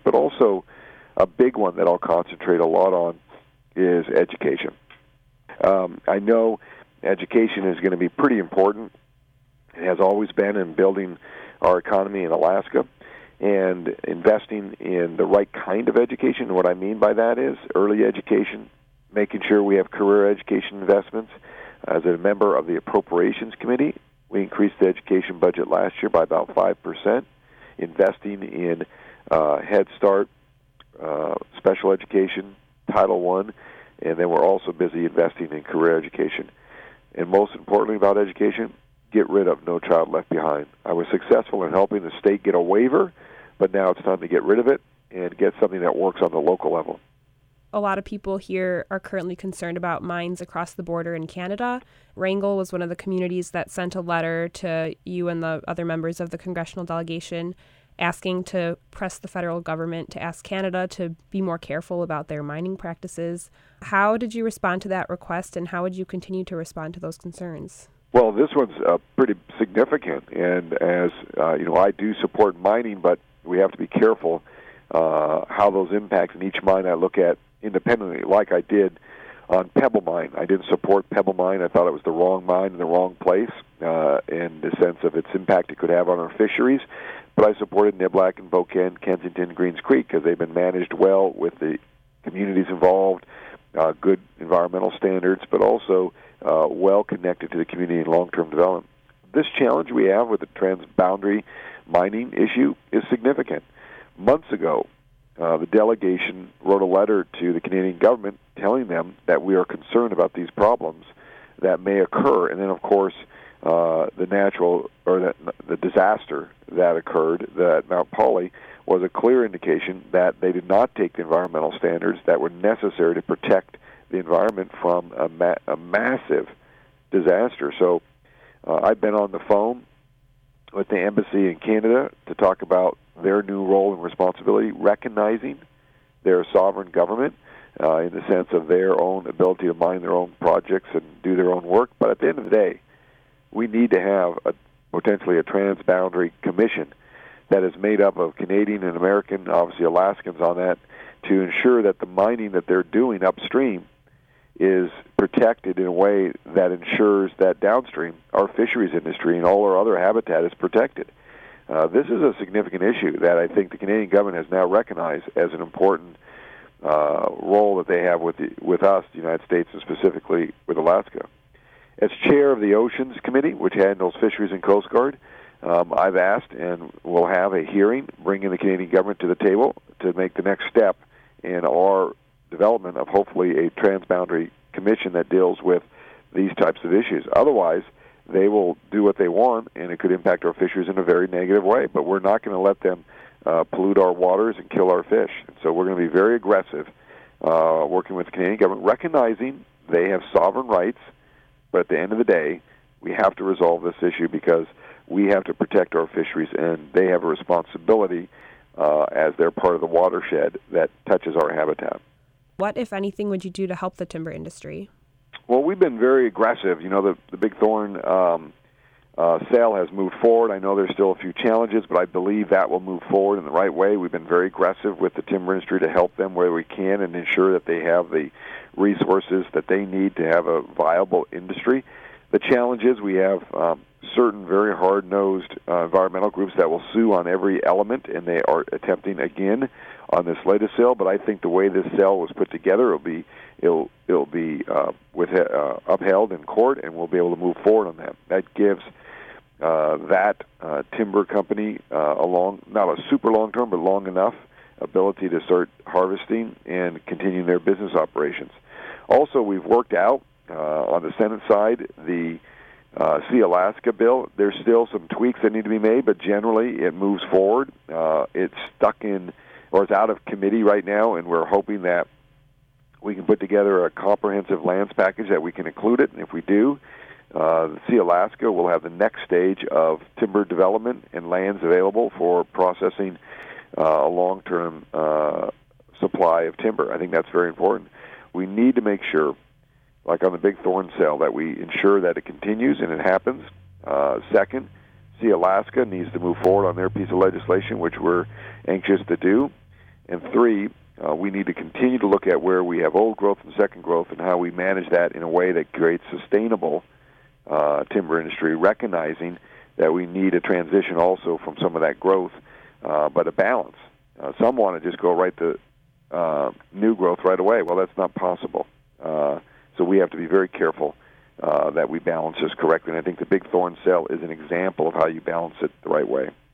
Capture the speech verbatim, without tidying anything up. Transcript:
but also a big one that I'll concentrate a lot on is education. Um, I know education is going to be pretty important. It has always been in building our economy in Alaska and investing in the right kind of education. And what I mean by that is early education, making sure we have career education investments. As a member of the Appropriations Committee, we increased the education budget last year by about five percent, investing in uh, Head Start, uh, special education, Title One, and then we're also busy investing in career education. And most importantly about education, get rid of No Child Left Behind. I was successful in helping the state get a waiver, but now it's time to get rid of it and get something that works on the local level. A lot of people here are currently concerned about mines across the border in Canada. Wrangell was one of the communities that sent a letter to you and the other members of the congressional delegation asking to press the federal government to ask Canada to be more careful about their mining practices. How did you respond to that request, and how would you continue to respond to those concerns? Well, this one's uh, pretty significant, and as uh, you know, I do support mining, but we have to be careful uh, how those impacts in each mine I look at independently, like I did on Pebble Mine. I didn't support Pebble Mine. I thought it was the wrong mine in the wrong place uh, in the sense of its impact it could have on our fisheries. But I supported Niblack and Boken, Kensington, Greens Creek because they've been managed well with the communities involved, uh, good environmental standards, but also uh, well connected to the community and long-term development. This challenge we have with the transboundary mining issue is significant. Months ago, Uh, the delegation wrote a letter to the Canadian government telling them that we are concerned about these problems that may occur. And then, of course, uh, the natural or the, the disaster that occurred at Mount Polley was a clear indication that they did not take the environmental standards that were necessary to protect the environment from a, ma- a massive disaster. So uh, I've been on the phone with the embassy in Canada to talk about their new role and responsibility, recognizing their sovereign government uh, in the sense of their own ability to mine their own projects and do their own work. But at the end of the day, we need to have a, potentially a transboundary commission that is made up of Canadian and American, obviously Alaskans on that, to ensure that the mining that they're doing upstream is protected in a way that ensures that downstream, our fisheries industry and all our other habitat is protected. Uh, this is a significant issue that I think the Canadian government has now recognized as an important uh, role that they have with the, with us, the United States, and specifically with Alaska. As chair of the Oceans Committee, which handles fisheries and Coast Guard, um, I've asked and will have a hearing bringing the Canadian government to the table to make the next step in our development of hopefully a transboundary commission that deals with these types of issues. Otherwise, they will do what they want, and it could impact our fisheries in a very negative way. But we're not going to let them uh, pollute our waters and kill our fish. And so we're going to be very aggressive uh, working with the Canadian government, recognizing they have sovereign rights, but at the end of the day, we have to resolve this issue because we have to protect our fisheries, and they have a responsibility uh, as they're part of the watershed that touches our habitat. What, if anything, would you do to help the timber industry? Well, we've been very aggressive. You know, the, the Big Thorn um, uh, sale has moved forward. I know there's still a few challenges, but I believe that will move forward in the right way. We've been very aggressive with the timber industry to help them where we can and ensure that they have the resources that they need to have a viable industry. The challenge is we have um, certain very hard-nosed uh, environmental groups that will sue on every element, and they are attempting again on this latest sale. But I think the way this sale was put together, it'll be it'll it'll be uh, with uh, upheld in court, and we'll be able to move forward on that. That gives uh, that uh, timber company uh, a long, not a super long term, but long enough ability to start harvesting and continuing their business operations. Also, we've worked out uh, on the Senate side the uh, See Alaska bill. There's still some tweaks that need to be made, but generally it moves forward. Uh, it's stuck in, or it's out of committee right now, and we're hoping that we can put together a comprehensive lands package that we can include it. And if we do, uh, See Alaska will have the next stage of timber development and lands available for processing uh, a long-term uh, supply of timber. I think that's very important. We need to make sure, like on the Big Thorn sale, that we ensure that it continues and it happens. Uh, second, See Alaska needs to move forward on their piece of legislation, which we're anxious to do. And three, uh, we need to continue to look at where we have old growth and second growth and how we manage that in a way that creates sustainable uh, timber industry, recognizing that we need a transition also from some of that growth, uh, but a balance. Uh, some want to just go right to uh, new growth right away. Well, that's not possible. Uh, so we have to be very careful uh, that we balance this correctly. And I think the big thorn cell is an example of how you balance it the right way.